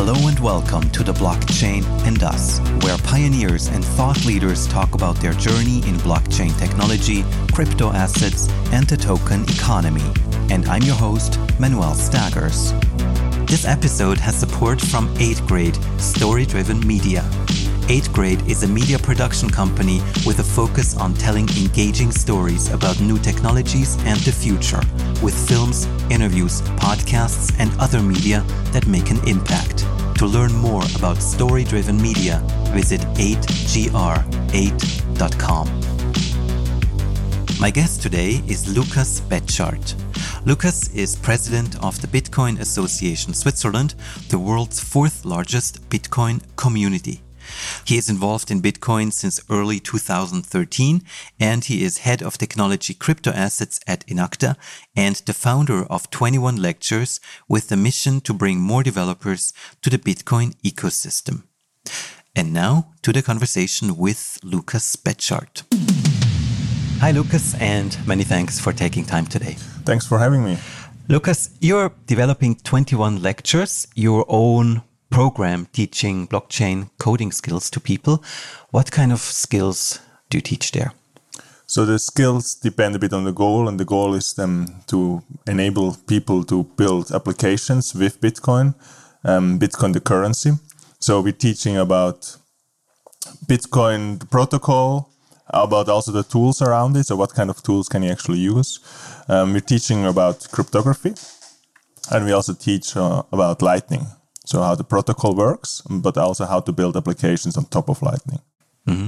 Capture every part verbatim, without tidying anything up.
Hello and welcome to The Blockchain and Us, where pioneers and thought leaders talk about their journey in blockchain technology, crypto assets, and the token economy. And I'm your host, Manuel Staggers. This episode has support from eighth grade Story-Driven Media. eighth grade is a media production company with a focus on telling engaging stories about new technologies and the future, with films, interviews, podcasts, and other media that make an impact. To learn more about story-driven media, visit eight g r eight dot com. My guest today is Lukas Betschart. Lukas is president of the Bitcoin Association Switzerland, the world's fourth largest Bitcoin community. He is involved in Bitcoin since early two thousand thirteen, and he is head of technology crypto assets at Inacta and the founder of twenty-one Lectures with the mission to bring more developers to the Bitcoin ecosystem. And now to the conversation with Lukas Betschart. Hi, Lukas, and many thanks for taking time today. Thanks for having me. Lukas, you're developing twenty-one Lectures, your own program teaching blockchain coding skills to people. What kind of skills do you teach there? So the skills depend a bit on the goal, and the goal is um, to enable people to build applications with Bitcoin, um, Bitcoin the currency. So we're teaching about Bitcoin the protocol, about also the tools around it. So what kind of tools can you actually use? Um, we're teaching about cryptography, and we also teach uh, about Lightning. So how the protocol works, but also how to build applications on top of Lightning. Mm-hmm.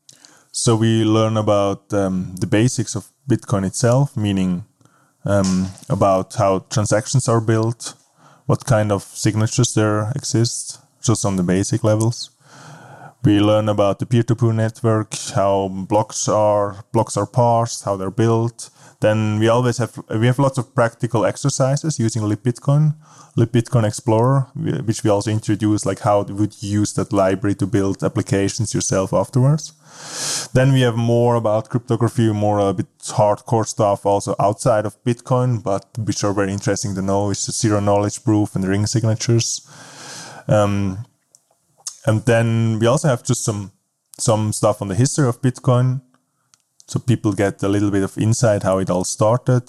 So we learn about um, the basics of Bitcoin itself, meaning um, about how transactions are built, what kind of signatures there exist, just on the basic levels. We learn about the peer-to-peer network, how blocks are blocks are parsed, how they're built. Then we always have we have lots of practical exercises using libBitcoin, libBitcoin Explorer, which we also introduce, like how would you use that library to build applications yourself afterwards. Then we have more about cryptography, more a bit hardcore stuff also outside of Bitcoin, but which are very interesting to know, is the zero knowledge proof and ring signatures. Um, and then we also have just some some stuff on the history of Bitcoin. So people get a little bit of insight how it all started,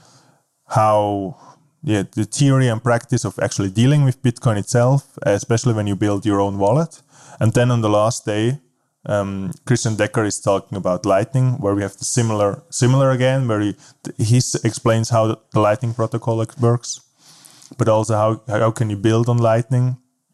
how, yeah, the theory and practice of actually dealing with Bitcoin itself, especially when you build your own wallet. And then on the last day, um, Christian Decker is talking about Lightning, where we have the similar, similar again, where he, he explains how the, the Lightning protocol works, but also how, how can you build on Lightning.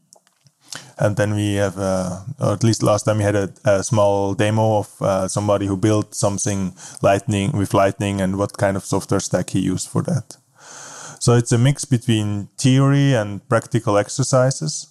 And then we have, uh, or at least last time we had a, a small demo of uh, somebody who built something Lightning with Lightning and what kind of software stack he used for that. So it's a mix between theory and practical exercises.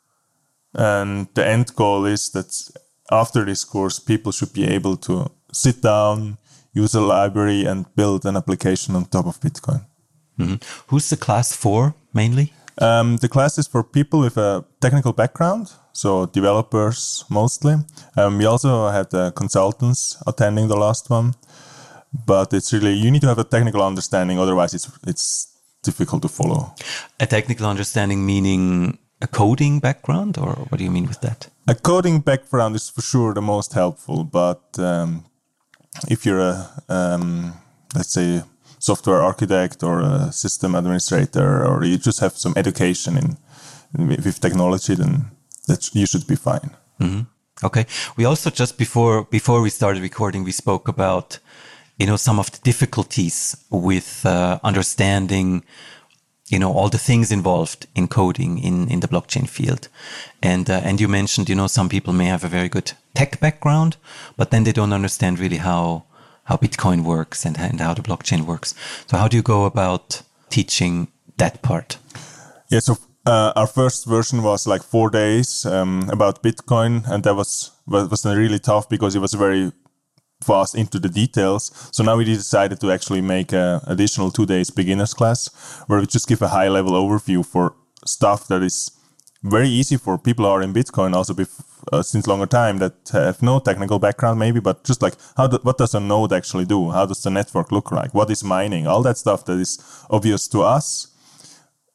And the end goal is that after this course, people should be able to sit down, use a library, and build an application on top of Bitcoin. Mm-hmm. Who's the class for mainly? Um, the class is for people with a technical background, so developers mostly. Um, we also had uh, consultants attending the last one, but it's really, you need to have a technical understanding, otherwise it's it's difficult to follow. A technical understanding meaning a coding background, or what do you mean with that? A coding background is for sure the most helpful, but um, if you're a, um, let's say, software architect or a system administrator, or you just have some education in, in with technology, then that you should be fine. Mm-hmm. Okay. We also just before before we started recording, we spoke about, you know, some of the difficulties with uh, understanding, you know, all the things involved in coding in, in the blockchain field. And uh, and you mentioned, you know, some people may have a very good tech background, but then they don't understand really how how Bitcoin works and, and how the blockchain works. So how do you go about teaching that part? Yeah, so uh, our first version was like four days um, about Bitcoin, and that was was really tough because it was very fast into the details. So now we decided to actually make an additional two days beginners class, where we just give a high level overview for stuff that is very easy for people who are in Bitcoin, also bef- uh, since longer time, that have no technical background maybe, but just like how do, what does a node actually do? How does the network look like? What is mining? All that stuff that is obvious to us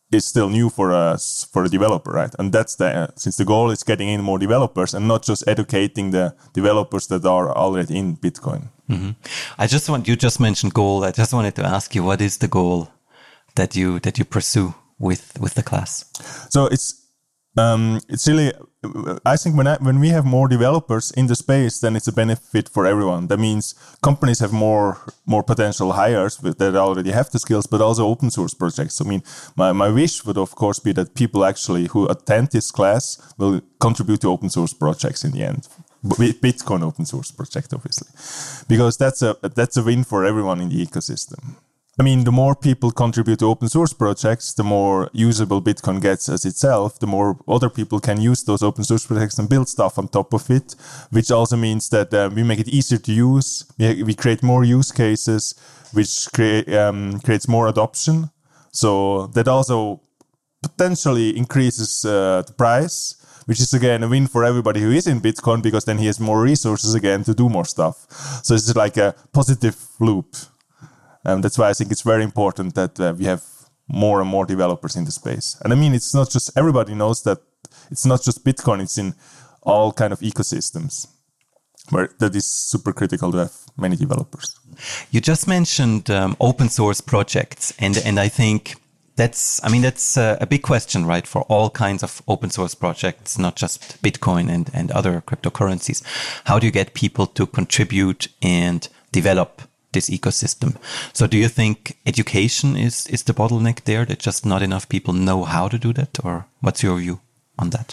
is still new for us, for a developer, right? And that's the, uh, since the goal is getting in more developers and not just educating the developers that are already in Bitcoin. Mm-hmm. I just want, you just mentioned goal. I just wanted to ask you, what is the goal that you, that you pursue with, with the class? So it's, um, it's really, I think when I, when we have more developers in the space, then it's a benefit for everyone. That means companies have more more potential hires that already have the skills, but also open source projects. I mean, my, my wish would of course be that people actually who attend this class will contribute to open source projects in the end. Bitcoin open source project, obviously, because that's a that's a win for everyone in the ecosystem. I mean, the more people contribute to open source projects, the more usable Bitcoin gets as itself, the more other people can use those open source projects and build stuff on top of it, which also means that uh, we make it easier to use. We, we create more use cases, which create, um, creates more adoption. So that also potentially increases uh, the price, which is again a win for everybody who is in Bitcoin, because then he has more resources again to do more stuff. So it's like a positive loop. Um, that's why I think it's very important that uh, we have more and more developers in the space. And I mean, it's not just, everybody knows that it's not just Bitcoin, it's in all kind of ecosystems where that is super critical to have many developers. You just mentioned um, open source projects. And, and I think that's, I mean, that's a, a big question, right? For all kinds of open source projects, not just Bitcoin and, and other cryptocurrencies. How do you get people to contribute and develop this ecosystem? So do you think education is, is the bottleneck there, that just not enough people know how to do that? Or what's your view on that?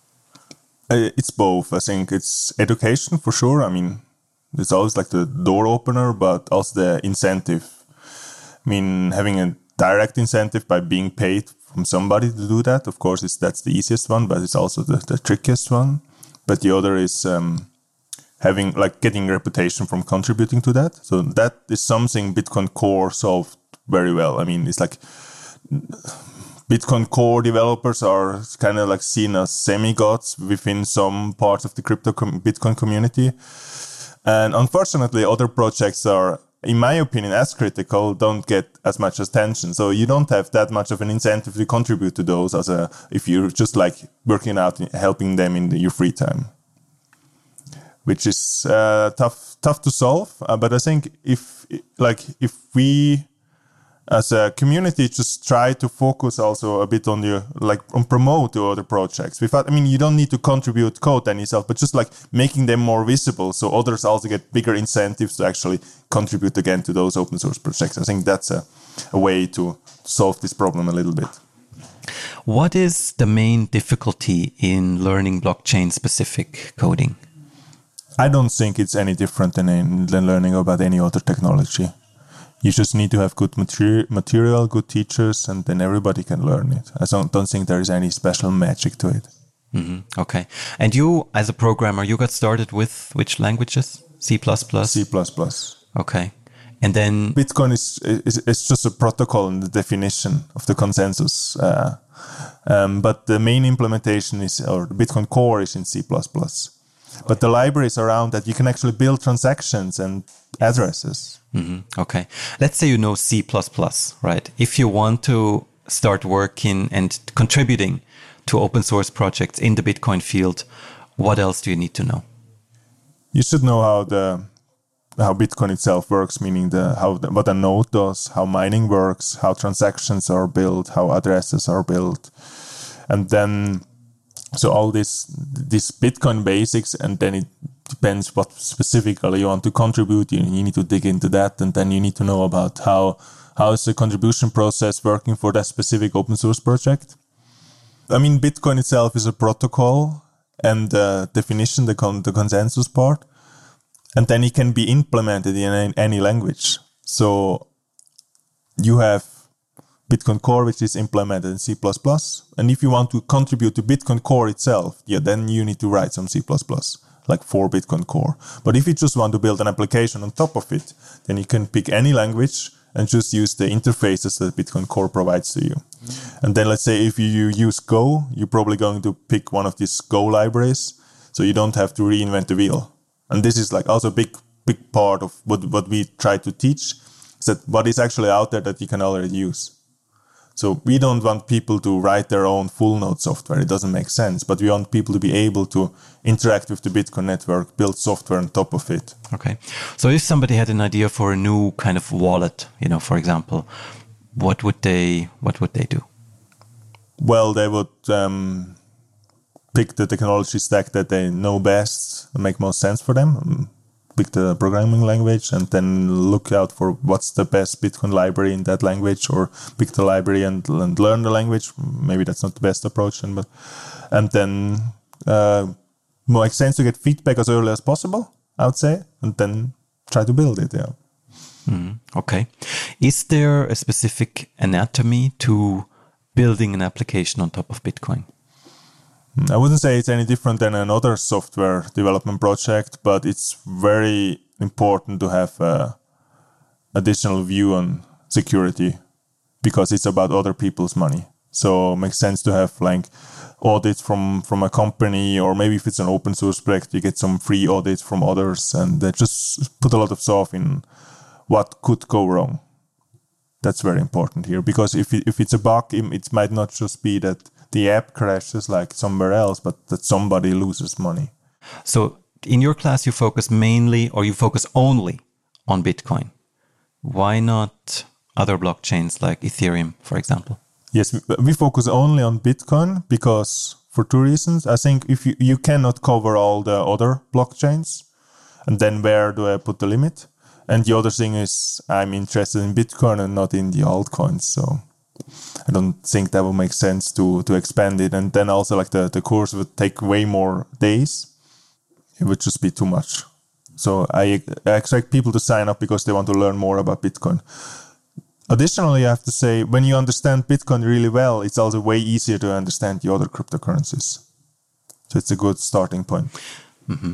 Uh, it's both. I think it's education for sure. I mean, it's always like the door opener, but also the incentive. I mean, having a direct incentive by being paid from somebody to do that, of course, is that's the easiest one, but it's also the, the trickiest one. But the other is um, having like getting reputation from contributing to that. So that is something Bitcoin Core solved very well. I mean, it's like Bitcoin Core developers are kind of like seen as semi-gods within some parts of the crypto com- Bitcoin community. And unfortunately, other projects are, in my opinion, as critical, don't get as much attention. So you don't have that much of an incentive to contribute to those as a, if you're just like working out, helping them in the, your free time. Which is uh, tough, tough to solve. Uh, but I think if, like, if we, as a community, just try to focus also a bit on the, like, on promote the other projects. Without, I mean, you don't need to contribute code then yourself, but just like making them more visible, so others also get bigger incentives to actually contribute again to those open source projects. I think that's a, a way to solve this problem a little bit. What is the main difficulty in learning blockchain-specific coding? I don't think it's any different than, in, than learning about any other technology. You just need to have good materi- material, good teachers, and then everybody can learn it. I don't, don't think there is any special magic to it. Mm-hmm. Okay. And you, as a programmer, you got started with which languages? C plus plus? C plus plus. Okay. And then... Bitcoin is, is, is just a protocol in the definition of the consensus. Uh, um, but the main implementation is, or the Bitcoin Core is in C plus plus. But the libraries around that, you can actually build transactions and addresses. Mm-hmm. Okay. Let's say you know C plus plus, right? If you want to start working and contributing to open source projects in the Bitcoin field, what else do you need to know? You should know how the how Bitcoin itself works, meaning the how the, what a node does, how mining works, how transactions are built, how addresses are built, and then so all this this Bitcoin basics, and then it depends what specifically you want to contribute. You, you need to dig into that, and then you need to know about how how is the contribution process working for that specific open source project. I mean, Bitcoin itself is a protocol and the definition, the con- the consensus part, and then it can be implemented in any, any language. So you have Bitcoin Core, which is implemented in C plus plus. And if you want to contribute to Bitcoin Core itself, yeah, then you need to write some C plus plus, like for Bitcoin Core. But if you just want to build an application on top of it, then you can pick any language and just use the interfaces that Bitcoin Core provides to you. Mm-hmm. And then let's say if you use Go, you're probably going to pick one of these Go libraries, so you don't have to reinvent the wheel. And this is like also a big, big part of what, what we try to teach, is that what is actually out there that you can already use. So we don't want people to write their own full node software. It doesn't make sense. But we want people to be able to interact with the Bitcoin network, build software on top of it. Okay. So if somebody had an idea for a new kind of wallet, you know, for example, what would they what would they do? Well, they would um, pick the technology stack that they know best, make most sense for them. Pick the programming language and then look out for what's the best Bitcoin library in that language, or pick the library and, and learn the language. Maybe that's not the best approach, but and then uh, make sense to get feedback as early as possible, I would say, and then try to build it. Yeah. Mm, okay. Is there a specific anatomy to building an application on top of Bitcoin? I wouldn't say it's any different than another software development project, but it's very important to have an additional view on security because it's about other people's money. So it makes sense to have like audits from, from a company, or maybe if it's an open source project, you get some free audits from others, and they just put a lot of stuff in what could go wrong. That's very important here, because if it, if it's a bug, it might not just be that the app crashes like somewhere else, but that somebody loses money. So in your class, you focus mainly, or you focus only on Bitcoin. Why not other blockchains like Ethereum, for example? Yes, we focus only on Bitcoin because for two reasons. I think if you, you cannot cover all the other blockchains, and then where do I put the limit? And the other thing is I'm interested in Bitcoin and not in the altcoins. So I don't think that would make sense to to expand it. And then also like the, the course would take way more days. It would just be too much. So I, I expect people to sign up because they want to learn more about Bitcoin. Additionally, I have to say, when you understand Bitcoin really well, it's also way easier to understand the other cryptocurrencies. So it's a good starting point. Mm-hmm.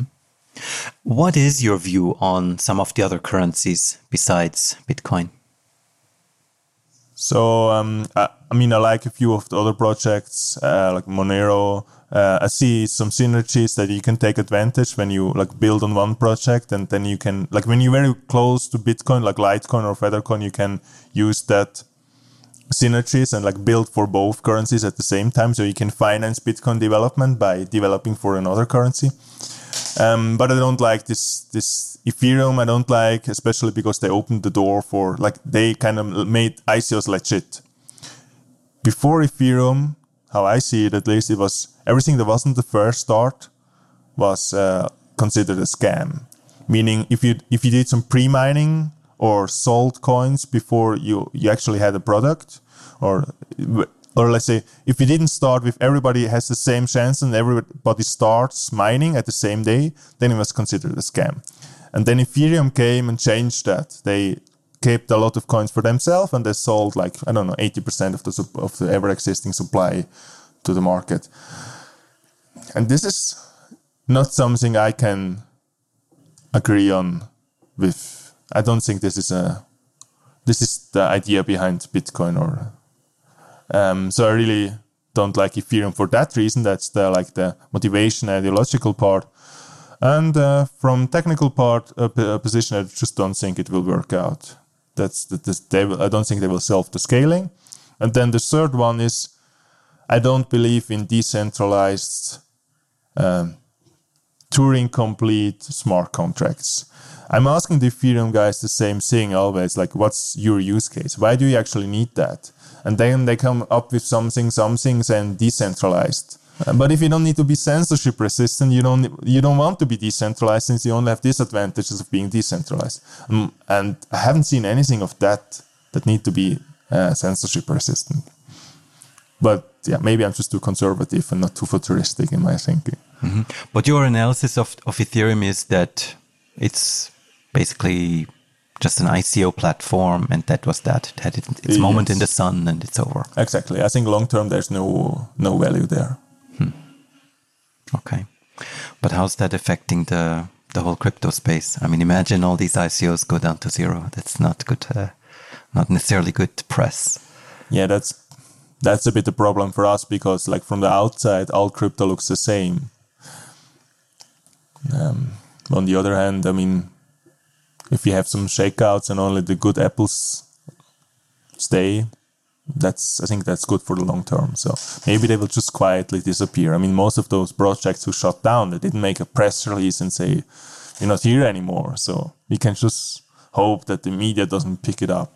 What is your view on some of the other currencies besides Bitcoin? So, um, I, I mean, I like a few of the other projects, uh, like Monero. Uh, I see some synergies that you can take advantage when you like build on one project, and then you can, like when you're very close to Bitcoin, like Litecoin or Feathercoin, you can use that synergies and like build for both currencies at the same time. So you can finance Bitcoin development by developing for another currency. Um, but I don't like this this Ethereum. I don't like, especially because they opened the door for, like, they kind of made I C Os legit. Before Ethereum, how I see it at least, it was everything that wasn't the first start was uh, considered a scam. Meaning, if you if you did some pre-mining or sold coins before you, you actually had a product, or or let's say if you didn't start with everybody has the same chance and everybody starts mining at the same day, then it was considered a scam. And then Ethereum came and changed that. They kept a lot of coins for themselves and they sold like, I don't know, eighty percent of the of the ever existing supply to the market. And this is not something I can agree on with. I don't think this is a this is the idea behind Bitcoin, or um, so I really don't like Ethereum for that reason. That's the like the motivation, ideological part. And uh, from technical part, uh, p- uh, position, I just don't think it will work out. That's the, the they will, I don't think they will solve the scaling. And then the third one is, I don't believe in decentralized, um, Turing complete smart contracts. I'm asking the Ethereum guys the same thing always, like, what's your use case? Why do you actually need that? And then they come up with something, some things, and decentralized. But if you don't need to be censorship resistant, you don't you don't want to be decentralized, since you only have disadvantages of being decentralized. Um, and I haven't seen anything of that that need to be uh, censorship resistant. But yeah, maybe I'm just too conservative and not too futuristic in my thinking. Mm-hmm. But your analysis of, of Ethereum is that it's basically just an I C O platform, and that was that. It had its moment yes. in the sun, and it's over. Exactly. I think long term there's no no value there. Hmm. Okay. But how's that affecting the the whole crypto space? I mean, imagine all these I C Os go down to zero. That's not good, uh, not necessarily good press. Yeah, that's that's a bit a problem for us, because like from the outside, all crypto looks the same. Um, on the other hand, I mean, if you have some shakeouts and only the good apples stay, that's I think that's good for the long term. So maybe they will just quietly disappear. I mean, most of those projects who shut down, they didn't make a press release and say, you're not here anymore. So we can just hope that the media doesn't pick it up.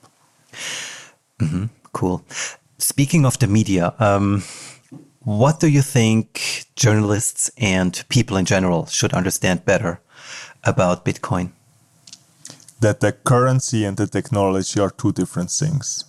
Mm-hmm. Cool. Speaking of the media, um, what do you think journalists and people in general should understand better about Bitcoin? That the currency and the technology are two different things.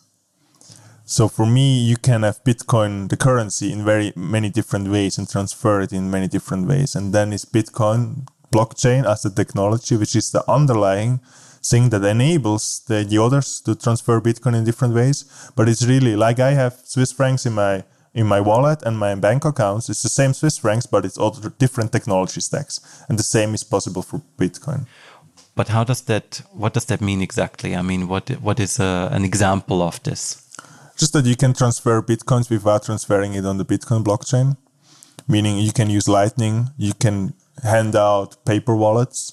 So for me, you can have Bitcoin, the currency, in very many different ways and transfer it in many different ways. And then is Bitcoin blockchain as a technology, which is the underlying thing that enables the, the others to transfer Bitcoin in different ways. But it's really like I have Swiss francs in my in my wallet and my bank accounts. It's the same Swiss francs, but it's all different technology stacks. And the same is possible for Bitcoin. But how does that, what does that mean exactly? I mean, what what is a, an example of this? Just that you can transfer Bitcoins without transferring it on the Bitcoin blockchain. Meaning you can use Lightning, you can hand out paper wallets.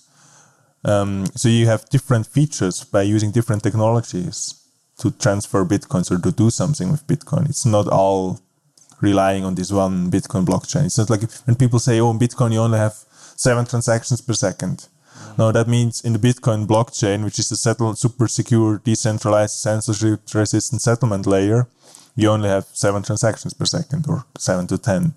Um, so you have different features by using different technologies to transfer Bitcoins or to do something with Bitcoin. It's not all relying on this one Bitcoin blockchain. It's not like when people say, oh, in Bitcoin you only have seven transactions per second. No, that means in the Bitcoin blockchain, which is the settle, super secure, decentralized, censorship-resistant settlement layer, you only have seven transactions per second or seven to ten.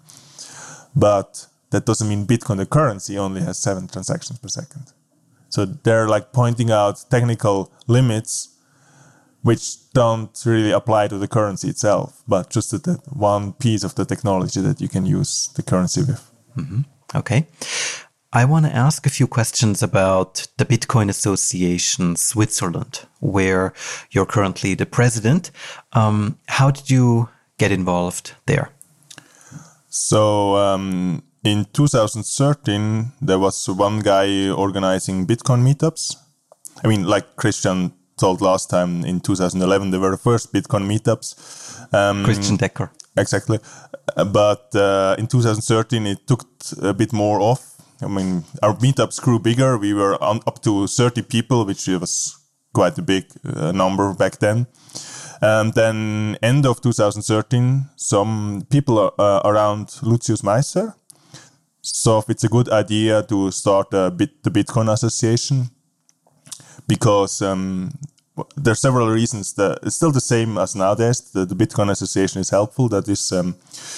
But that doesn't mean Bitcoin, the currency, only has seven transactions per second. So they're like pointing out technical limits which don't really apply to the currency itself, but just that, that one piece of the technology that you can use the currency with. Mm-hmm. Okay. I want to ask a few questions about the Bitcoin Association Switzerland, where you're currently the president. Um, how did you get involved there? So um, in two thousand thirteen, there was one guy organizing Bitcoin meetups. I mean, like Christian told last time, in two thousand eleven, there were the first Bitcoin meetups. Um, Christian Decker. Exactly. But uh, in two thousand thirteen, it took a bit more off. I mean, our meetups grew bigger. We were on, up to thirty people, which was quite a big uh, number back then. And then end of two thousand thirteen, some people uh, around Lucius Meiser. So it's a good idea to start a bit, the Bitcoin Association because um, there are several reasons. That it's still the same as nowadays. The, the Bitcoin Association is helpful. That is um,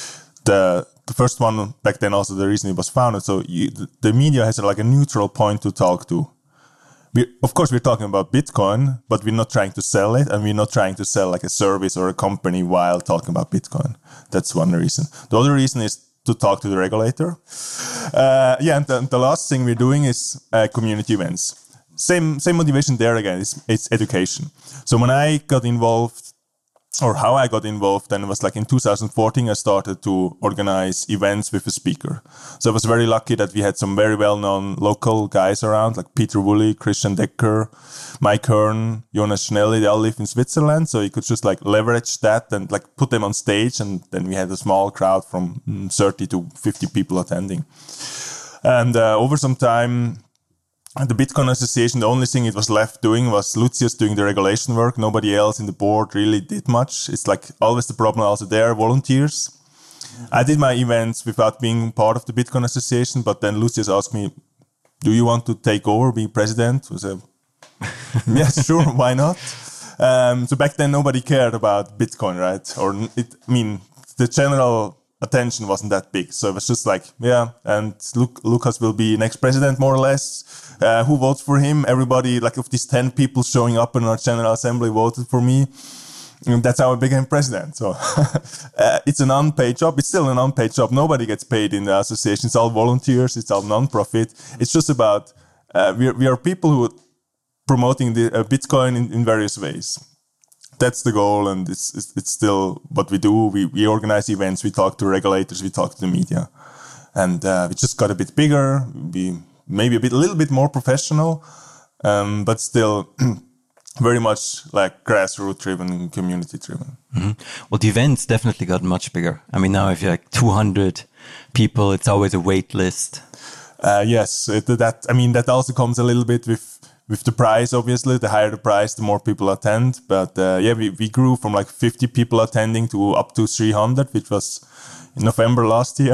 the the first one back then. Also, the reason it was founded. So you, the media has like a neutral point to talk to. We, of course, we're talking about Bitcoin, but we're not trying to sell it, and we're not trying to sell like a service or a company while talking about Bitcoin. That's one reason. The other reason is to talk to the regulator. Uh, yeah, and the, the last thing we're doing is uh, community events. Same same motivation there again. It's, it's education. So when I got involved, or how I got involved, then it was like in two thousand fourteen, I started to organize events with a speaker. So I was very lucky that we had some very well-known local guys around, like Peter Woolley, Christian Decker, Mike Hearn, Jonas Schnelli. They all live in Switzerland. So you could just like leverage that and like put them on stage. And then we had a small crowd from thirty to fifty people attending. And uh, over some time, the Bitcoin Association, the only thing it was left doing was Lucius doing the regulation work. Nobody else in the board really did much. It's like always the problem also there, volunteers. Mm-hmm. I did my events without being part of the Bitcoin Association, but then Lucius asked me, do you want to take over, be president? I said, yes, sure, why not? Um, so back then nobody cared about Bitcoin, right? Or it, I mean, the general attention wasn't that big. So it was just like, yeah, and Luke, Lucas will be next president, more or less. Uh, who votes for him? Everybody, like of these ten people showing up in our General Assembly voted for me. And that's how I became president. So uh, it's an unpaid job. It's still an unpaid job. Nobody gets paid in the association. It's all volunteers. It's all non-profit. It's just about, uh, we, are, we are people who are promoting the uh, Bitcoin in, in various ways. That's the goal, and it's, it's it's still what we do. We we organize events, we talk to regulators, we talk to the media, and uh, we just got a bit bigger. We maybe a bit, a little bit more professional, um, but still very much like grassroots-driven, community-driven. Mm-hmm. Well, the events definitely got much bigger. I mean, now if you're like two hundred people, it's always a wait list. Uh, yes, it, that I mean that also comes a little bit with with the price, obviously, the higher the price, the more people attend. But uh, yeah, we, we grew from like fifty people attending to up to three hundred, which was in November last year.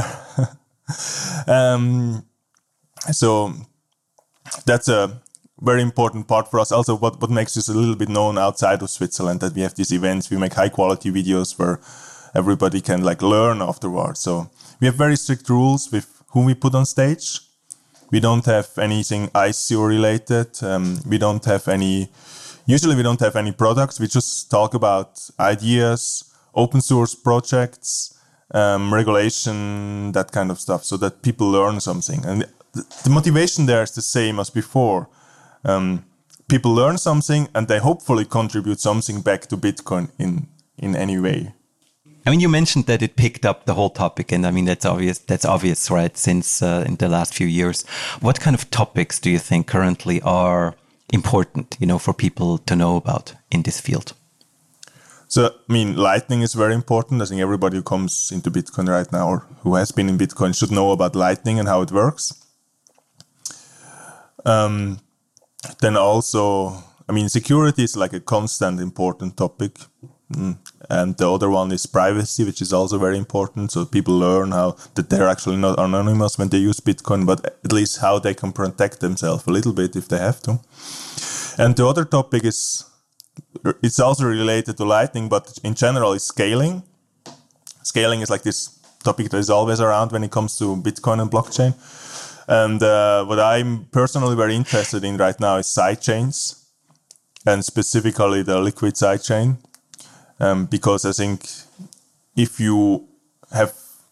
um, so that's a very important part for us. Also, what, what makes us a little bit known outside of Switzerland, that we have these events, we make high quality videos where everybody can like learn afterwards. So we have very strict rules with whom we put on stage. We don't have anything I C O related. Um, we don't have any, usually we don't have any products. We just talk about ideas, open source projects, um, regulation, that kind of stuff, so that people learn something. And the, the motivation there is the same as before. Um, people learn something and they hopefully contribute something back to Bitcoin in, in any way. I mean, you mentioned that it picked up the whole topic, and I mean, that's obvious, that's obvious, right? Since uh, in the last few years, what kind of topics do you think currently are important, you know, for people to know about in this field? So, I mean, Lightning is very important. I think everybody who comes into Bitcoin right now or who has been in Bitcoin should know about Lightning and how it works. Um, then also, I mean, security is like a constant important topic. Mm. And the other one is privacy, which is also very important. So people learn how that they're actually not anonymous when they use Bitcoin, but at least how they can protect themselves a little bit if they have to. And the other topic is, it's also related to Lightning, but in general is scaling. Scaling is like this topic that is always around when it comes to Bitcoin and blockchain. And uh, what I'm personally very interested in right now is sidechains, and specifically the Liquid sidechain. Um, because I think if you have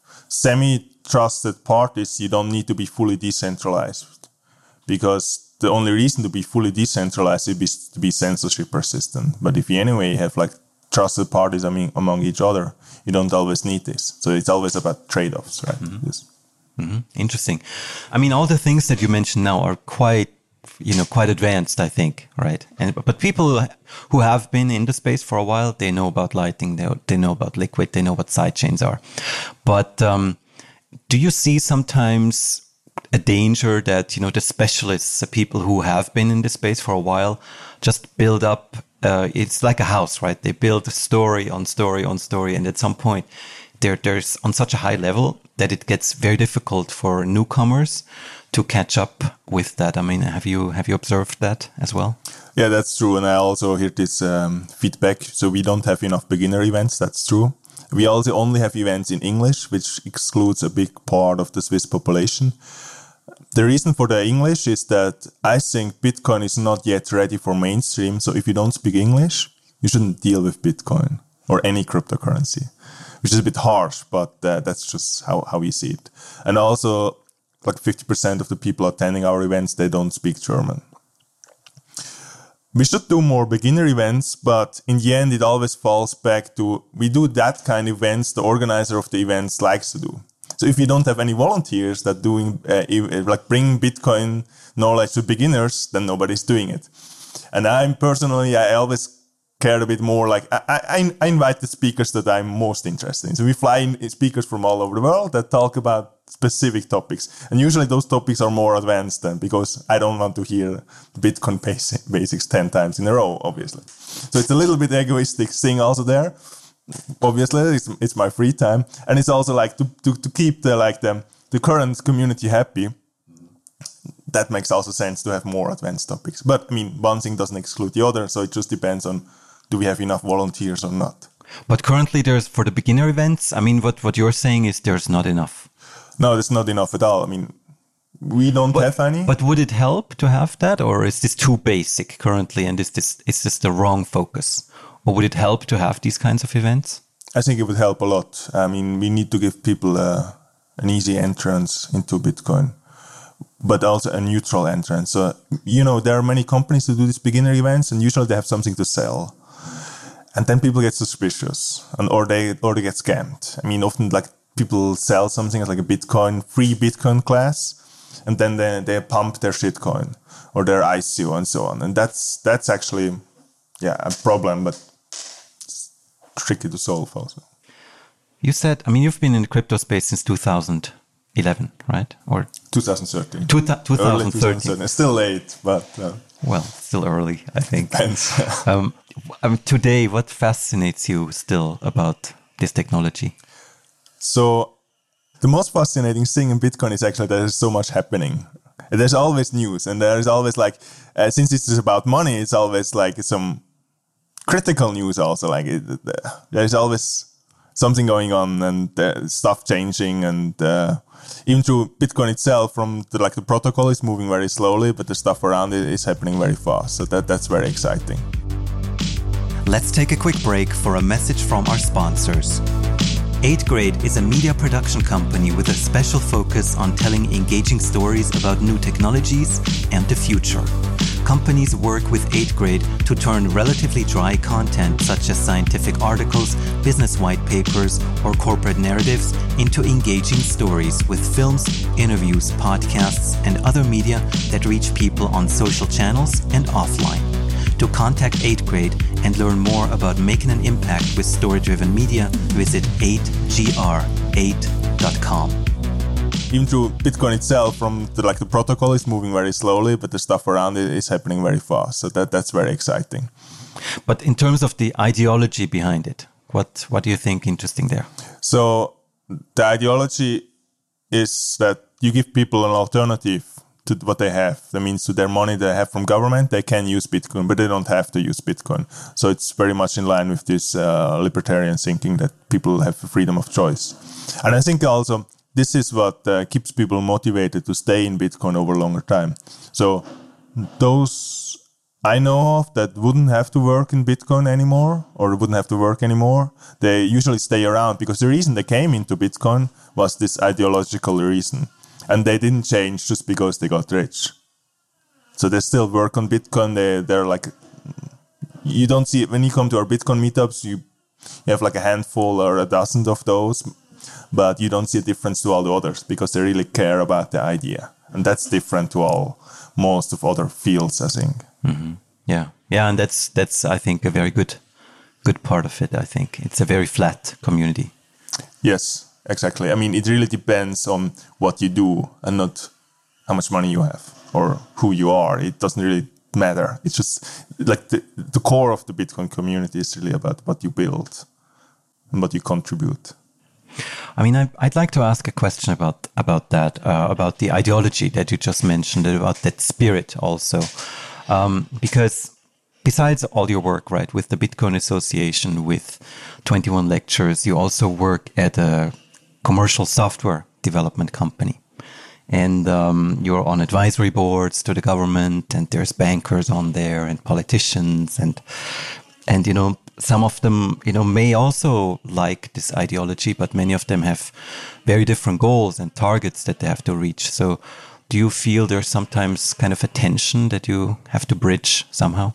semi-trusted parties, you don't need to be fully decentralized. Because the only reason to be fully decentralized is to be censorship resistant. But if you anyway have like trusted parties I mean, among each other, you don't always need this. So it's always about trade-offs, right? Mm-hmm. Yes. Mm-hmm. Interesting. I mean, all the things that you mentioned now are quite you know, quite advanced, I think, right? And but people who have been in the space for a while, they know about Lightning, they, they know about Liquid, they know what sidechains are. But um, do you see sometimes a danger that, you know, the specialists, the people who have been in the space for a while, just build up, uh, it's like a house, right? They build story on story on story, and at some point, there there's on such a high level that it gets very difficult for newcomers to catch up with that. I mean, have you have you observed that as well? Yeah, that's true. And I also hear this um, feedback. So we don't have enough beginner events. That's true. We also only have events in English, which excludes a big part of the Swiss population. The reason for the English is that I think Bitcoin is not yet ready for mainstream. So if you don't speak English, you shouldn't deal with Bitcoin or any cryptocurrency, which is a bit harsh, but uh, that's just how, how we see it. And also, like fifty percent of the people attending our events, they don't speak German. We should do more beginner events, but in the end, it always falls back to, we do that kind of events the organizer of the events likes to do. So if you don't have any volunteers that doing, uh, like bring Bitcoin knowledge to beginners, then nobody's doing it. And I'm personally, I always care a bit more, like I, I, I invite the speakers that I'm most interested in. So we fly in speakers from all over the world that talk about specific topics. And usually those topics are more advanced then, because I don't want to hear Bitcoin basic, basics ten times in a row, obviously. So it's a little bit egoistic thing also there. Obviously, it's, it's my free time. And it's also like to, to, to keep the, like the, the current community happy. That makes also sense to have more advanced topics. But I mean, one thing doesn't exclude the other. So it just depends on, do we have enough volunteers or not? But currently there's, for the beginner events, I mean, what, what you're saying is there's not enough. No, there's not enough at all. I mean, we don't but, have any. But would it help to have that? Or is this too basic currently? And is this, is this the wrong focus? Or would it help to have these kinds of events? I think it would help a lot. I mean, we need to give people uh, an easy entrance into Bitcoin, but also a neutral entrance. So, you know, there are many companies who do these beginner events, and usually they have something to sell. And then people get suspicious, and or they or they get scammed. I mean, often like people sell something as like a Bitcoin, free Bitcoin class, and then they, they pump their shitcoin or their I C O and so on. And that's that's actually, yeah, a problem, but it's tricky to solve also. You said, I mean, you've been in the crypto space since two thousand eleven, right? Or twenty thirteen. Two, twenty thirteen. Early twenty thirteen. It's still late, but... Uh, well, still early, I think. Depends. um, I mean, today, what fascinates you still about this technology? So the most fascinating thing in Bitcoin is actually that there's so much happening. There's always news, and there's always like, uh, since this is about money, it's always like some critical news also. Like it, there's always something going on and uh, stuff changing, and uh, even through Bitcoin itself, from the, like the protocol is moving very slowly, but the stuff around it is happening very fast. So that that's very exciting. Let's take a quick break for a message from our sponsors. eighth Grade is a media production company with a special focus on telling engaging stories about new technologies and the future. Companies work with eighth Grade to turn relatively dry content such as scientific articles, business white papers, or corporate narratives into engaging stories with films, interviews, podcasts, and other media that reach people on social channels and offline. To contact eighth Grade and learn more about making an impact with story-driven media, visit eight g r eight dot com. Even through Bitcoin itself, from the, like the protocol is moving very slowly, but the stuff around it is happening very fast. So that that's very exciting. But in terms of the ideology behind it, what what do you think interesting there? So the ideology is that you give people an alternative to what they have. That means to their money they have from government, they can use Bitcoin, but they don't have to use Bitcoin. So it's very much in line with this uh, libertarian thinking that people have freedom of choice. And I think also this is what uh, keeps people motivated to stay in Bitcoin over a longer time. So those I know of that wouldn't have to work in Bitcoin anymore, or wouldn't have to work anymore, they usually stay around because the reason they came into Bitcoin was this ideological reason. And they didn't change just because they got rich. So they still work on Bitcoin. They, they're like, you don't see, when you come to our Bitcoin meetups, you, you have like a handful or a dozen of those, but you don't see a difference to all the others because they really care about the idea. And that's different to all, most of other fields, I think. Mm-hmm. Yeah. Yeah. And that's, that's, I think, a very good, good part of it. I think it's a very flat community. Yes. Exactly. I mean, it really depends on what you do and not how much money you have or who you are. It doesn't really matter. It's just like the, the core of the Bitcoin community is really about what you build and what you contribute. I mean, I, I'd like to ask a question about, about that, uh, about the ideology that you just mentioned, about that spirit also. Um, because besides all your work, right, with the Bitcoin Association, with twenty-one lectures, you also work at a commercial software development company. And um, you're on advisory boards to the government, and there's bankers on there and politicians. And, and, you know, some of them, you know, may also like this ideology, but many of them have very different goals and targets that they have to reach. So do you feel there's sometimes kind of a tension that you have to bridge somehow?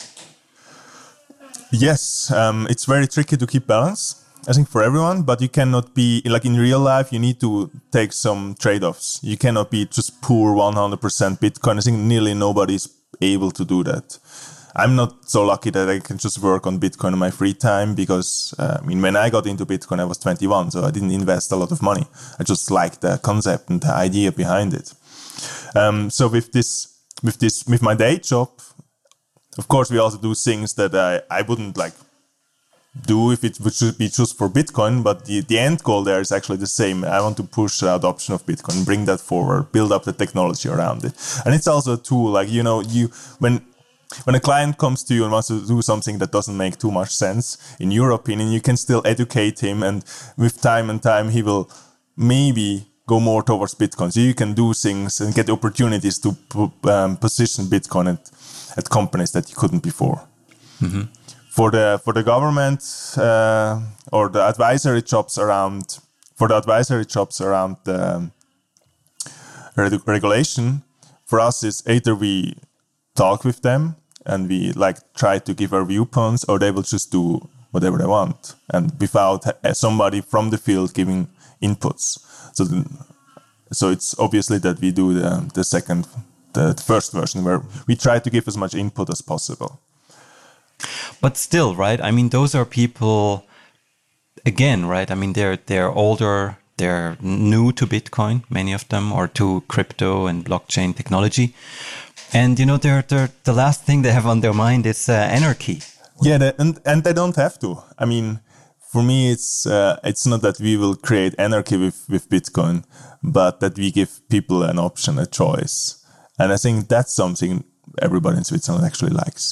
Yes, um, it's very tricky to keep balance, I think, for everyone, but you cannot be, like in real life, you need to take some trade-offs. You cannot be just poor one hundred percent Bitcoin. I think nearly nobody's able to do that. I'm not so lucky that I can just work on Bitcoin in my free time because, uh, I mean, when I got into Bitcoin, I was twenty-one, so I didn't invest a lot of money. I just liked the concept and the idea behind it. Um, so with this, with this, with my day job, of course, we also do things that I, I wouldn't like do if it should be just for Bitcoin, but the, the end goal there is actually the same. I want to push the adoption of Bitcoin, bring that forward, build up the technology around it. And it's also a tool, like, you know, you when when a client comes to you and wants to do something that doesn't make too much sense, in your opinion, you can still educate him, and with time and time, he will maybe go more towards Bitcoin. So you can do things and get opportunities to um, position Bitcoin at, at companies that you couldn't before. Mm-hmm. For the for the government uh, or the advisory jobs around for the advisory jobs around the reg- regulation, for us is either we talk with them and we like try to give our viewpoints, or they will just do whatever they want and without somebody from the field giving inputs. So the, so it's obviously that we do the the second the, the first version where we try to give as much input as possible. But still, right? I mean, those are people, again, right? I mean, they're they're older they're new to Bitcoin, many of them, or to crypto and blockchain technology. And, you know, they're, they're, the last thing they have on their mind is uh, anarchy. Yeah, they, and, and they don't have to. I mean, for me, it's uh, it's not that we will create anarchy with, with Bitcoin, but that we give people an option, a choice. And I think that's something everybody in Switzerland actually likes.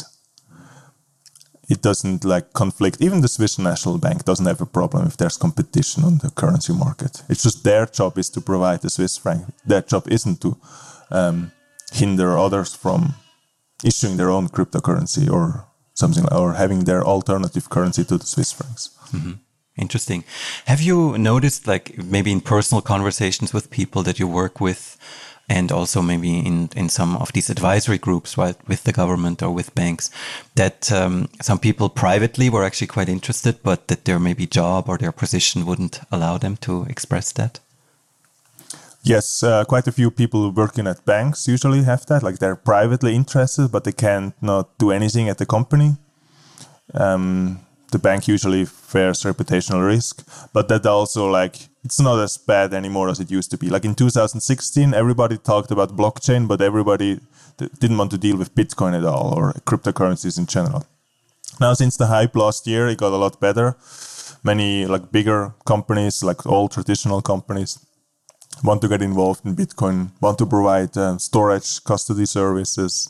It doesn't like conflict. Even the Swiss National Bank doesn't have a problem if there's competition on the currency market. It's just their job is to provide the Swiss franc. Their job isn't to um, hinder others from issuing their own cryptocurrency or something, or having their alternative currency to the Swiss francs. Mm-hmm. Interesting. Have you noticed, like maybe in personal conversations with people that you work with, and also maybe in, in some of these advisory groups, right, with the government or with banks, that um, some people privately were actually quite interested, but that their maybe job or their position wouldn't allow them to express that? Yes, uh, quite a few people working at banks usually have that. Like they're privately interested, but they can't not do anything at the company. Um, the bank usually fares reputational risk, but that also like it's not as bad anymore as it used to be. Like in two thousand sixteen, everybody talked about blockchain, but everybody th- didn't want to deal with Bitcoin at all or cryptocurrencies in general. Now, since the hype last year, it got a lot better. Many like bigger companies, like all traditional companies, want to get involved in Bitcoin, want to provide uh, storage, custody services.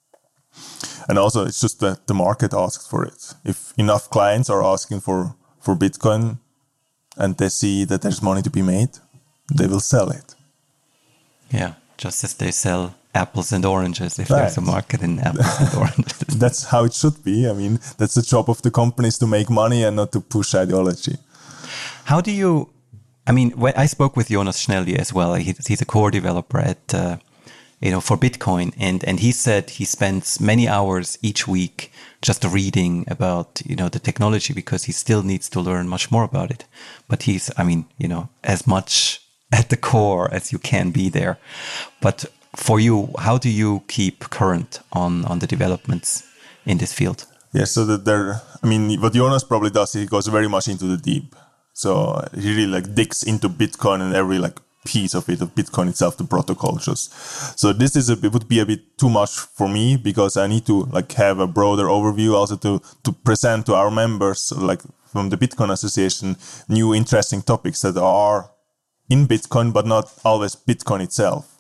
And also, it's just that the market asks for it. If enough clients are asking for, for Bitcoin and they see that there's money to be made, they will sell it. Yeah, just as they sell apples and oranges, if right. there's a market in apples and oranges. That's how it should be. I mean, that's the job of the companies to make money and not to push ideology. How do you... I mean, when I spoke with Jonas Schnelli as well. He, he's a core developer at, uh, you know, for Bitcoin, and and he said he spends many hours each week just reading about, you know, the technology because he still needs to learn much more about it. But he's, I mean, you know, as much at the core as you can be there. But for you, how do you keep current on on the developments in this field? Yeah, so that there. I mean, what Jonas probably does, he goes very much into the deep. So he really like digs into Bitcoin and every like piece of it, of Bitcoin itself, the protocol just. So this is a, it would be a bit too much for me because I need to like have a broader overview also to, to present to our members, like from the Bitcoin Association, new interesting topics that are in Bitcoin, but not always Bitcoin itself.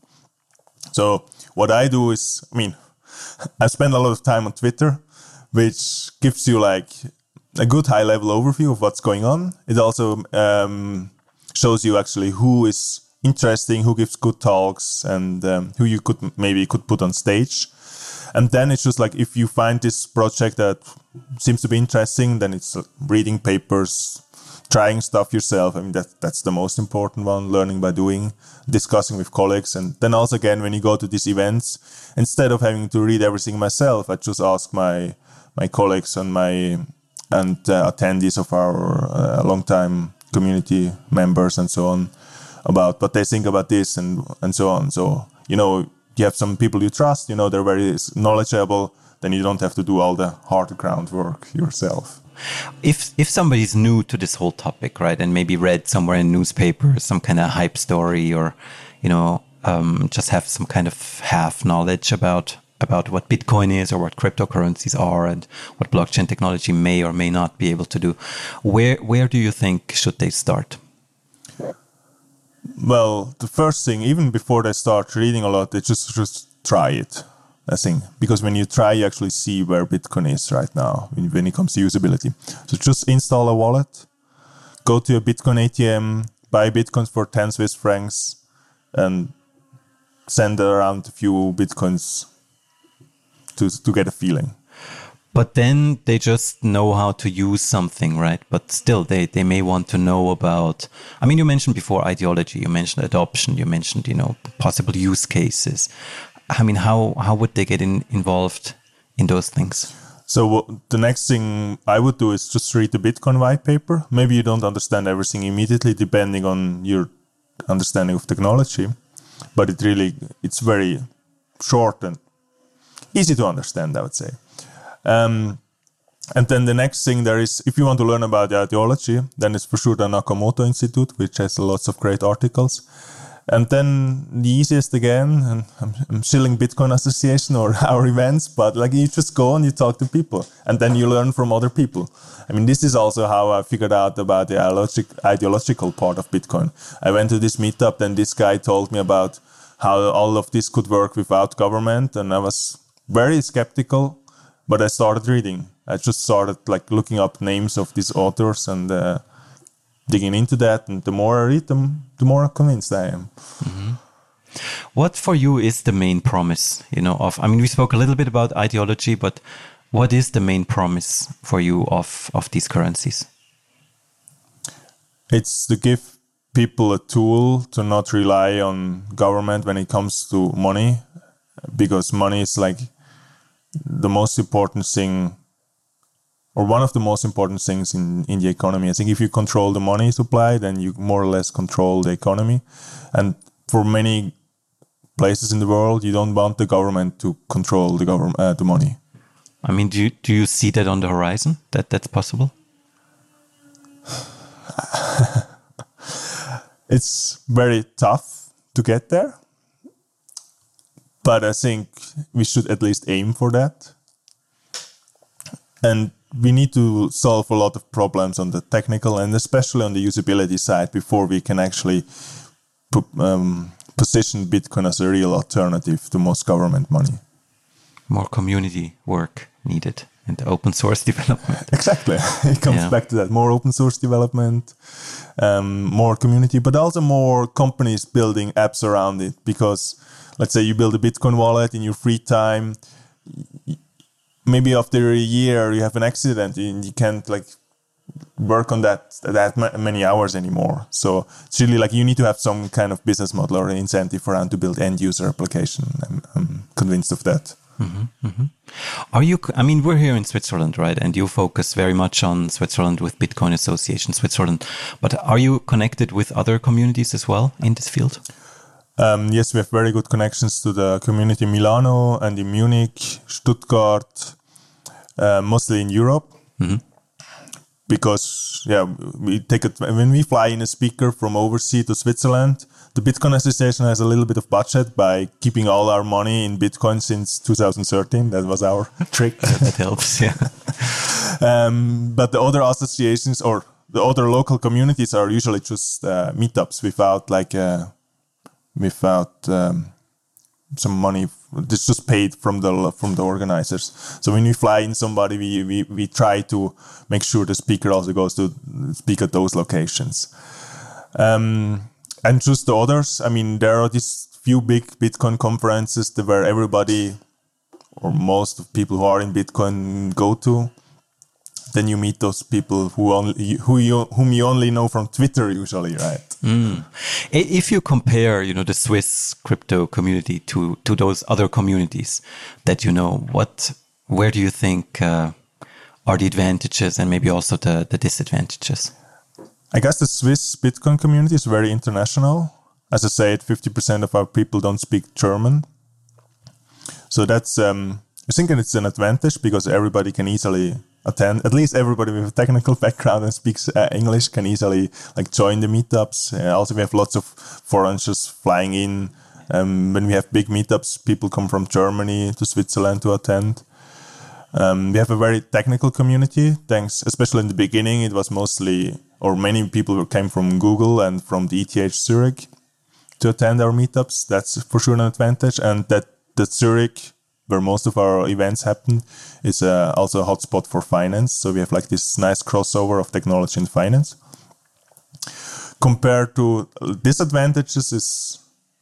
So what I do is, I mean, I spend a lot of time on Twitter, which gives you like a good high-level overview of what's going on. It also um, shows you actually who is interesting, who gives good talks, and um, who you could maybe could put on stage. And then it's just like if you find this project that seems to be interesting, then it's reading papers, trying stuff yourself. I mean, that that's the most important one, learning by doing, discussing with colleagues. And then also, again, when you go to these events, instead of having to read everything myself, I just ask my my colleagues and my and uh, attendees of our uh, long-time community members and so on about what they think about this and, and so on. So, you know, you have some people you trust, you know, they're very knowledgeable, then you don't have to do all the hard groundwork yourself. If if somebody's new to this whole topic, right, and maybe read somewhere in newspaper some kind of hype story or, you know, um, just have some kind of half knowledge about about what Bitcoin is or what cryptocurrencies are and what blockchain technology may or may not be able to do, where where do you think should they start? Well, the first thing, even before they start reading a lot, they just just try it, I think. Because when you try, you actually see where Bitcoin is right now when it comes to usability. So just install a wallet, go to a Bitcoin A T M, buy Bitcoins for ten Swiss francs, and send around a few Bitcoins to to get a feeling. But then they just know how to use something, right? But still, they, they may want to know about, I mean, you mentioned before ideology, you mentioned adoption, you mentioned, you know, possible use cases. I mean, how, how would they get in, involved in those things? So what, the next thing I would do is just read the Bitcoin white paper. Maybe you don't understand everything immediately, depending on your understanding of technology. But it really, it's very short and easy to understand, I would say. Um, And then the next thing there is, if you want to learn about the ideology, then it's for sure the Nakamoto Institute, which has lots of great articles. And then the easiest again, and I'm, I'm shilling Bitcoin Association or our events, but like you just go and you talk to people and then you learn from other people. I mean, this is also how I figured out about the ideologic, ideological part of Bitcoin. I went to this meetup and this guy told me about how all of this could work without government. And I was very skeptical, but I started reading. I just started like looking up names of these authors and uh, digging into that, and the more I read them, the more convinced I am. Mm-hmm. What for you is the main promise, you know, of, I mean, we spoke a little bit about ideology, but what is the main promise for you of, of these currencies? It's to give people a tool to not rely on government when it comes to money, because money is like the most important thing, or one of the most important things in, in the economy. I think if you control the money supply, then you more or less control the economy. And for many places in the world, you don't want the government to control the government, uh, the money. I mean, do you, do you see that on the horizon, that that's possible? It's very tough to get there, but I think we should at least aim for that. And we need to solve a lot of problems on the technical and especially on the usability side before we can actually put, um, position Bitcoin as a real alternative to most government money. More community work needed and open source development. Exactly. It comes yeah. back to that. More open source development, um, more community, but also more companies building apps around it. Because let's say you build a Bitcoin wallet in your free time, maybe after a year you have an accident and you can't like work on that that many hours anymore. So it's really like you need to have some kind of business model or incentive around to build end user application. I'm, I'm convinced of that. Mm-hmm, mm-hmm. Are you, I mean, we're here in Switzerland, right? And you focus very much on Switzerland with Bitcoin Association Switzerland. But are you connected with other communities as well in this field? Um, yes, we have very good connections to the community in Milano and in Munich, Stuttgart, uh, mostly in Europe. Mm-hmm. Because, yeah, we take it when we fly in a speaker from overseas to Switzerland, the Bitcoin Association has a little bit of budget by keeping all our money in Bitcoin since two thousand thirteen. That was our trick. That helps, yeah. um, but the other associations or the other local communities are usually just uh, meetups without like uh, without um, some money. It's just paid from the from the organizers. So when we fly in somebody, we, we, we try to make sure the speaker also goes to speak at those locations. Um, and just the others, I mean, there are these few big Bitcoin conferences where everybody or most of people who are in Bitcoin go to. Then you meet those people who only who you whom you only know from Twitter usually, right? Mm. If you compare, you know, the Swiss crypto community to to those other communities that you know, what where do you think uh, are the advantages and maybe also the the disadvantages? I guess the Swiss Bitcoin community is very international. As I said, fifty percent of our people don't speak German, so that's um, I think it's an advantage because everybody can easily attend. At least everybody with a technical background and speaks uh, English can easily like join the meetups. Uh, also, we have lots of foreigners flying in. Um, when we have big meetups, people come from Germany to Switzerland to attend. Um, we have a very technical community. Thanks, especially in the beginning, it was mostly, or many people came from Google and from the E T H Zurich to attend our meetups. That's for sure an advantage. And that the Zurich, where most of our events happen, is uh, also a hotspot for finance. So we have like this nice crossover of technology and finance. Compared to disadvantages is,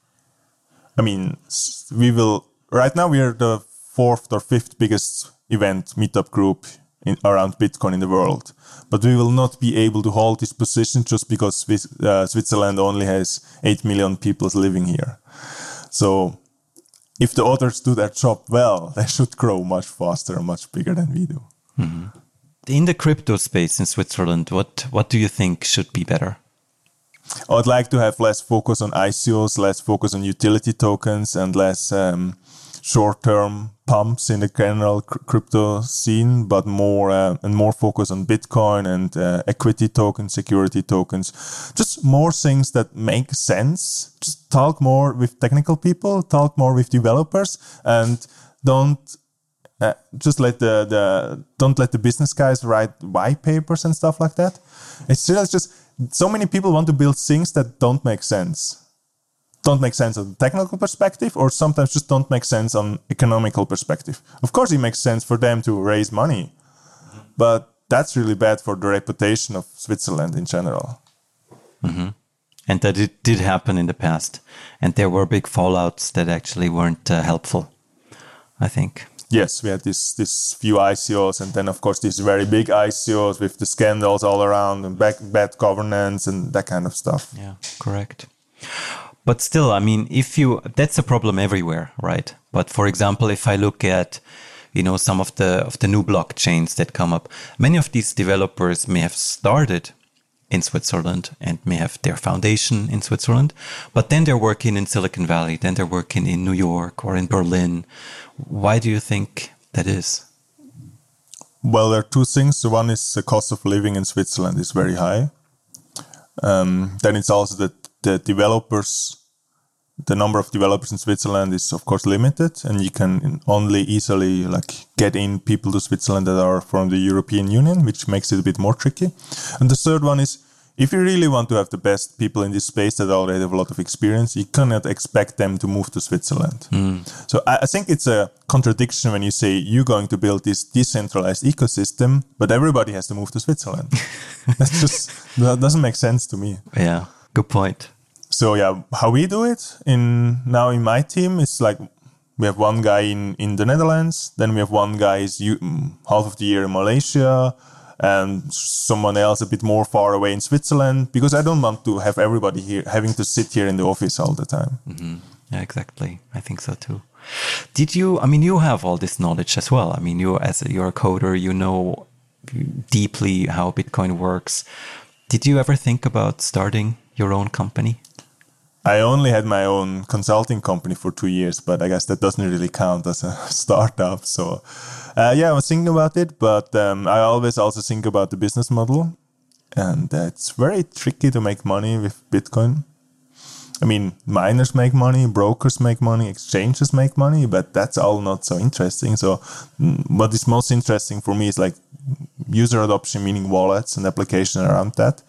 I mean, we will, right now we are the fourth or fifth biggest event meetup group in, around Bitcoin in the world. But we will not be able to hold this position just because Swiss, uh, Switzerland only has eight million people living here. So if the others do their job well, they should grow much faster and much bigger than we do. Mm-hmm. In the crypto space in Switzerland, what, what do you think should be better? I'd like to have less focus on I C Os, less focus on utility tokens, and less um, short-term pumps in the general cr- crypto scene, but more uh, and more focus on Bitcoin and uh, equity tokens, security tokens, just more things that make sense. Just talk more with technical people, talk more with developers, and don't uh, just let the, the don't let the business guys write white papers and stuff like that. It's just, just so many people want to build things that don't make sense. Don't make sense on technical perspective, or sometimes just don't make sense on economical perspective. Of course, it makes sense for them to raise money, but that's really bad for the reputation of Switzerland in general. Mm-hmm. And that it did happen in the past, and there were big fallouts that actually weren't uh, helpful, I think. Yes, we had this this few I C Os, and then of course these very big I C Os with the scandals all around and back, bad governance and that kind of stuff. Yeah, correct. But still, I mean, if you, that's a problem everywhere, right? But for example, if I look at, you know, some of the of the new blockchains that come up, many of these developers may have started in Switzerland and may have their foundation in Switzerland, but then they're working in Silicon Valley, then they're working in New York or in Berlin. Why do you think that is? Well, there are two things. One is the cost of living in Switzerland is very high. Um, then it's also that the developers, the number of developers in Switzerland is of course limited, and you can only easily like get in people to Switzerland that are from the European Union, which makes it a bit more tricky. And the third one is, if you really want to have the best people in this space that already have a lot of experience, you cannot expect them to move to Switzerland. Mm. So I, I think it's a contradiction when you say you're going to build this decentralized ecosystem, but everybody has to move to Switzerland. That's just, that doesn't make sense to me. Yeah, good point. So yeah, how we do it in now in my team is like we have one guy in, in the Netherlands, then we have one guy is you, half of the year in Malaysia, and someone else a bit more far away in Switzerland, because I don't want to have everybody here having to sit here in the office all the time. Mm-hmm. Yeah, exactly. I think so too. Did you, I mean, you have all this knowledge as well. I mean, you as a, you're a coder, you know deeply how Bitcoin works. Did you ever think about starting your own company? I only had my own consulting company for two years, but I guess that doesn't really count as a startup. So uh, yeah, I was thinking about it, but um, I always also think about the business model. And uh, it's very tricky to make money with Bitcoin. I mean, miners make money, brokers make money, exchanges make money, but that's all not so interesting. So mm, what is most interesting for me is like user adoption, meaning wallets and application around that.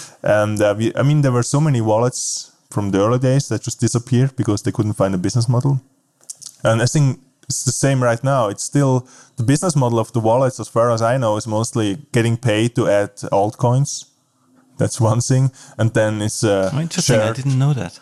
And uh, we, I mean, there were so many wallets from the early days that just disappeared because they couldn't find a business model. And I think it's the same right now. It's still the business model of the wallets, as far as I know, is mostly getting paid to add altcoins. That's one thing. And then it's uh, oh, interesting. Shared. I didn't know that.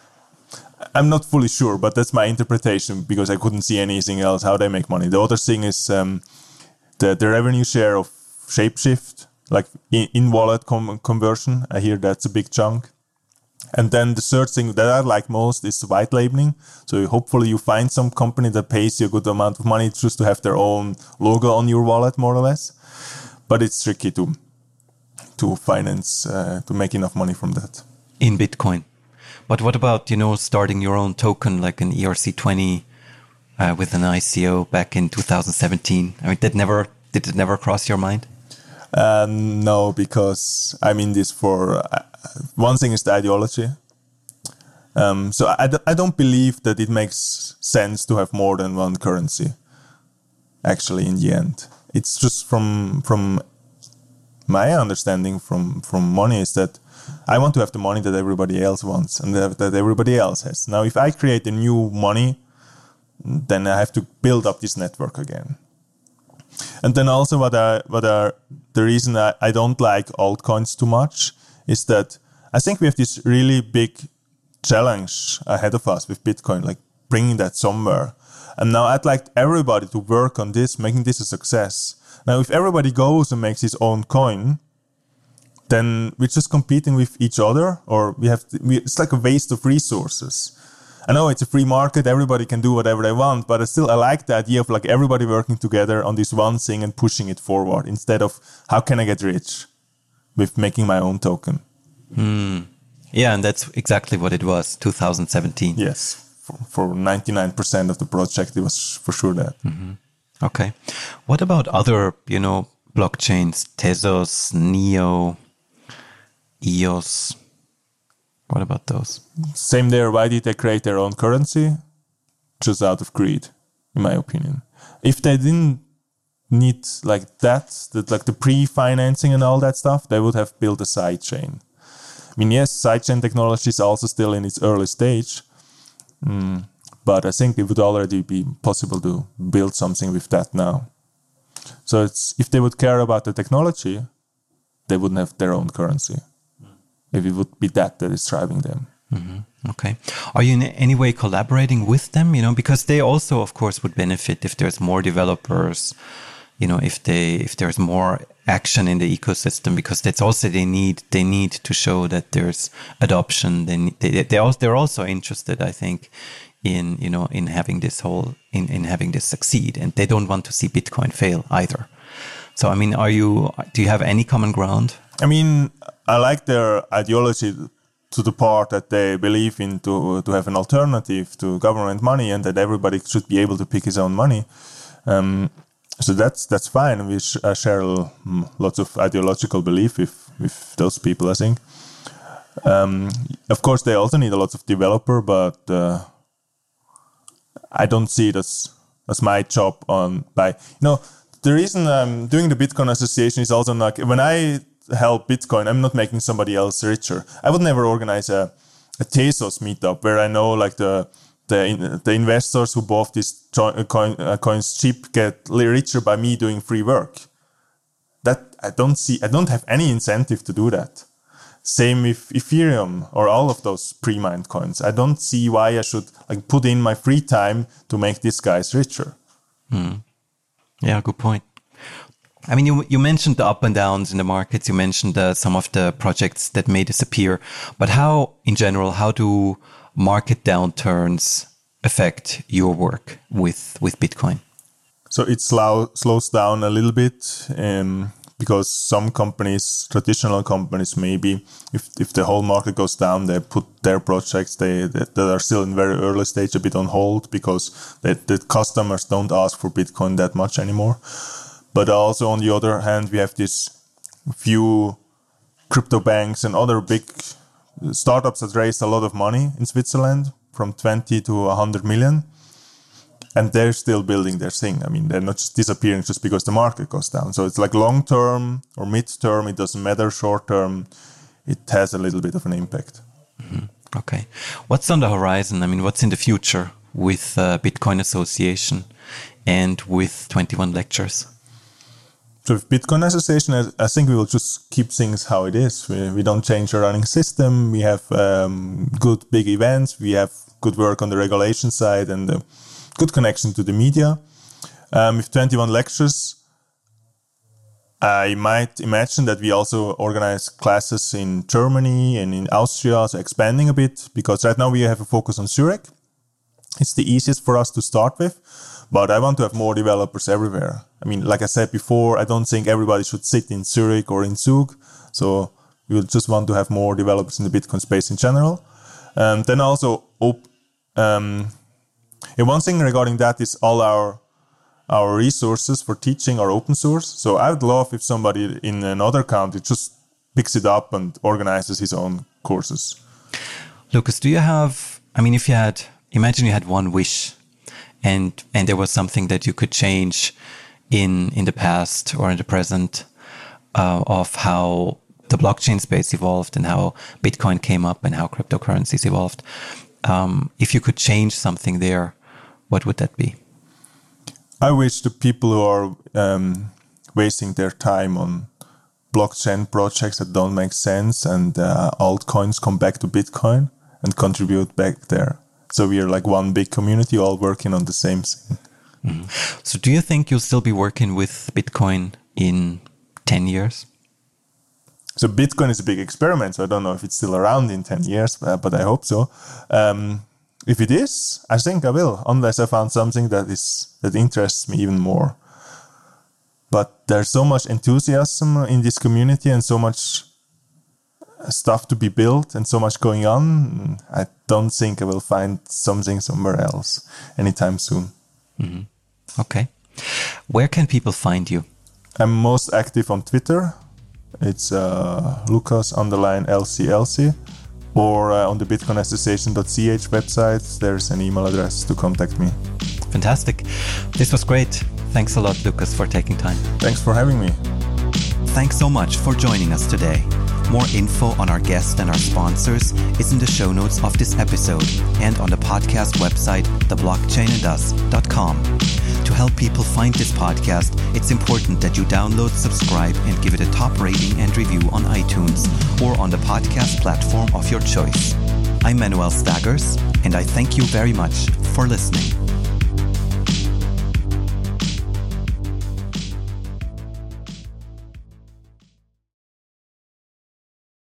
I'm not fully sure, but that's my interpretation because I couldn't see anything else how they make money. The other thing is um, the, the revenue share of Shapeshift, like in, in wallet com- conversion. I hear that's a big chunk. And then the third thing that I like most is white labeling. So hopefully you find some company that pays you a good amount of money just to have their own logo on your wallet, more or less. But it's tricky to to finance, uh, to make enough money from that. In Bitcoin. But what about, you know, starting your own token like an E R C twenty uh, with an I C O back in two thousand seventeen? I mean, that never, did it never cross your mind? Uh, no, because I'm in this for... Uh, one thing is the ideology. Um, so I, d- I don't believe that it makes sense to have more than one currency, actually, in the end. It's just from from my understanding from, from money is that I want to have the money that everybody else wants and that, that everybody else has. Now, if I create a new money, then I have to build up this network again. And then also what I, what are the reason I, I don't like altcoins too much is that I think we have this really big challenge ahead of us with Bitcoin, like bringing that somewhere. And now I'd like everybody to work on this, making this a success. Now, if everybody goes and makes his own coin, then we're just competing with each other, or we have to, we, it's like a waste of resources. I know it's a free market, everybody can do whatever they want, but I still I like the idea of like everybody working together on this one thing and pushing it forward instead of how can I get rich with making my own token. Hmm. Yeah, and that's exactly what it was, two thousand seventeen. Yes. for, for ninety-nine percent of the project, it was for sure that. Mm-hmm. Okay. What about other, you know, blockchains? Tezos, Neo, E O S. What about those? Same there. Why did they create their own currency? Just out of greed, in my opinion. If they didn't need like that, that like the pre-financing and all that stuff, they would have built a sidechain. I mean, yes, sidechain technology is also still in its early stage, mm, but I think it would already be possible to build something with that now. So it's if they would care about the technology, they wouldn't have their own currency. If it would be that that is driving them. Mm-hmm. Okay. Are you in any way collaborating with them? You know, because they also, of course, would benefit if there's more developers. You know, if they if there's more action in the ecosystem, because that's also they need they need to show that there's adoption. They need, they they also they're also interested, I think, in you know in having this whole in in having this succeed, and they don't want to see Bitcoin fail either. So, I mean, are you do you have any common ground? I mean, I like their ideology to the part that they believe in to to have an alternative to government money, and that everybody should be able to pick his own money. Um, so that's that's fine. We sh- I share lots of ideological belief with with those people, I think. Um, of course, they also need a lot of developer, but uh, I don't see it as as my job on by you know. The reason I'm doing the Bitcoin Association is also like when I help Bitcoin, I'm not making somebody else richer. I would never organize a, a Tezos meetup where I know like the the the investors who bought these coin, uh, coins cheap get richer by me doing free work. That I don't see. I don't have any incentive to do that. Same with Ethereum or all of those pre-mined coins. I don't see why I should like put in my free time to make these guys richer. Hmm. Yeah, good point. I mean, you you mentioned the up and downs in the markets. You mentioned uh, some of the projects that may disappear. But how, in general, how do market downturns affect your work with, with Bitcoin? So it slow, slows down a little bit um, because some companies, traditional companies, maybe if if the whole market goes down, they put their projects they that, that are still in very early stage a bit on hold because the, the customers don't ask for Bitcoin that much anymore. But also on the other hand, we have these few crypto banks and other big startups that raised a lot of money in Switzerland, from twenty to one hundred million. And they're still building their thing. I mean, they're not just disappearing just because the market goes down. So it's like long term or mid term, it doesn't matter. Short term, it has a little bit of an impact. Mm-hmm. Okay. What's on the horizon? I mean, what's in the future with uh, Bitcoin Association and with twenty-one Lectures? So with Bitcoin Association, I, I think we will just keep things how it is. We, we don't change the running system. We have um, good big events. We have good work on the regulation side and the good connection to the media. Um, with twenty-one Lectures, I might imagine that we also organize classes in Germany and in Austria, so expanding a bit, because right now we have a focus on Zurich. It's the easiest for us to start with, but I want to have more developers everywhere. I mean, like I said before, I don't think everybody should sit in Zurich or in Zug, so we will just want to have more developers in the Bitcoin space in general. Um, then also, op- um, And one thing regarding that is all our our resources for teaching are open source. So I would love if somebody in another country just picks it up and organizes his own courses. Lucas, do you have, I mean, if you had, imagine you had one wish and and there was something that you could change in, in the past or in the present uh, of how the blockchain space evolved and how Bitcoin came up and how cryptocurrencies evolved. Um, if you could change something there, what would that be? I wish the people who are um, wasting their time on blockchain projects that don't make sense and uh, altcoins come back to Bitcoin and contribute back there. So we are like one big community all working on the same thing. Mm-hmm. So do you think you'll still be working with Bitcoin in ten years? So Bitcoin is a big experiment, so I don't know if it's still around in ten years, but I hope so. Um, if it is, I think I will, unless I found something that is that interests me even more. But there's so much enthusiasm in this community and so much stuff to be built and so much going on. I don't think I will find something somewhere else anytime soon. Mm-hmm. Okay. Where can people find you? I'm most active on Twitter. It's uh, Lucas underline L C L C, or uh, on the bitcoin association dot c h website, there's an email address to contact me. Fantastic. This was great. Thanks a lot, Lucas, for taking time. Thanks for having me. Thanks so much for joining us today. More info on our guests and our sponsors is in the show notes of this episode and on the podcast website, the blockchain and us dot com. To help people find this podcast, it's important that you download, subscribe, and give it a top rating and review on iTunes or on the podcast platform of your choice. I'm Manuel Staggers, and I thank you very much for listening.